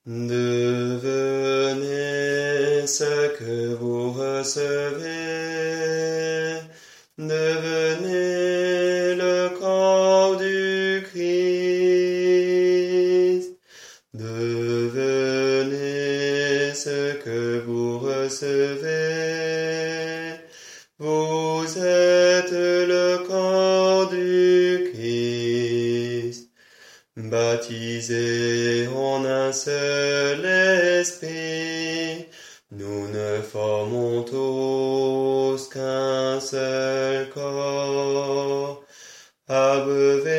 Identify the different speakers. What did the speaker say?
Speaker 1: Devenez ce que vous recevez. Devenez le corps du Christ. Devenez ce que vous recevez. Vous êtes le corps du Christ. Baptisés en un seul esprit, nous ne formons tous qu'un seul corps. Abeuvé